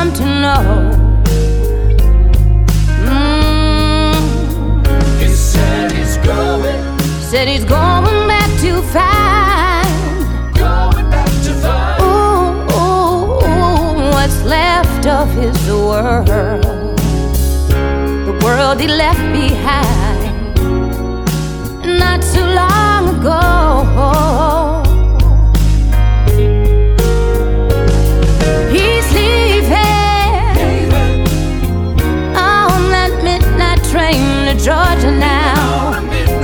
come to know. He said he's going. Said he's going back to find. Going back to find. Ooh, what's left of his world. The world he left behind not too long ago. He's leaving on that midnight train to Georgia now.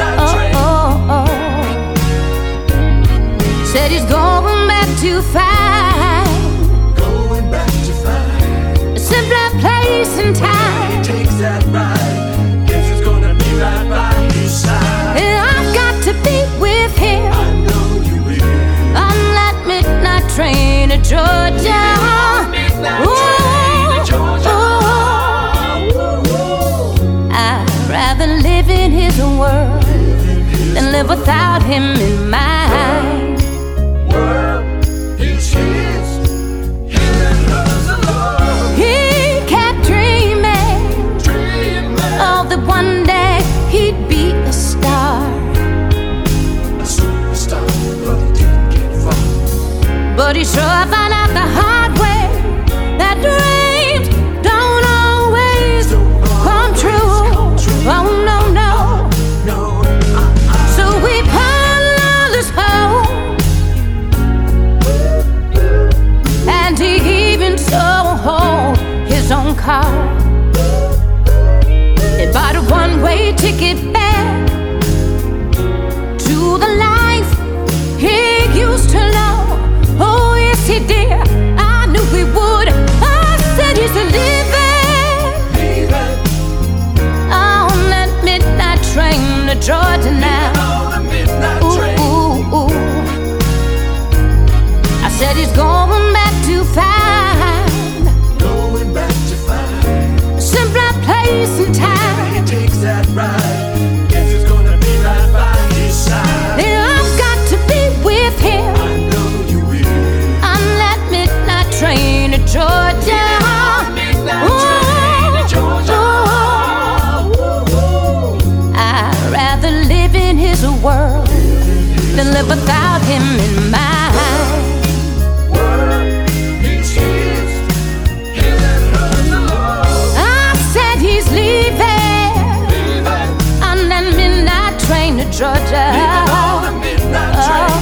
Said he's going back to find. Going back to find A simpler place and time. He takes that ride. Guess it's gonna be right by his side. And I've got to be with him I know you will. on that midnight train to Georgia. Midnight train to Georgia. I'd rather live in his world than live without him in mine. He's his. He and hers alone. He kept dreaming of that one day he'd be a star. A superstar, but he didn't get far. But he sure found out the hard way that dreams don't always come true. Oh no, no. No, So we put others home, and he even sold his own car and bought a one-way ticket back to the life he used to know. Oh yes he did, I knew he would. I said he's living on that midnight train to Georgia now. on a midnight train. Ooh. I said he's going back to find Going back to find a simpler place and time. He takes that ride. Guess it's gonna be right by his side. Then I've got to be with him I know you will. on that midnight train to Georgia. Midnight train to Georgia. I'd rather live in his world than live without him in mine. He's his. His and hers alone. I said he's leaving on that midnight train to Georgia. On a midnight train.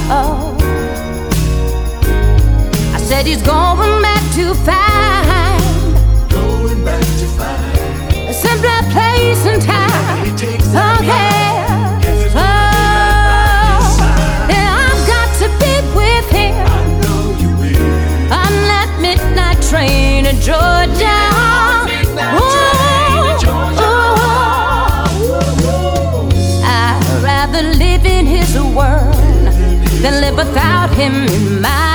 I said he's going back to find Going back to find a simpler place and time. He takes that ride. Yeah. Guess it's gonna be right by his side. And I've got to be with him I know you will. on that midnight train to Georgia. Midnight train to Georgia. I'd rather live in his world than live without him in mine.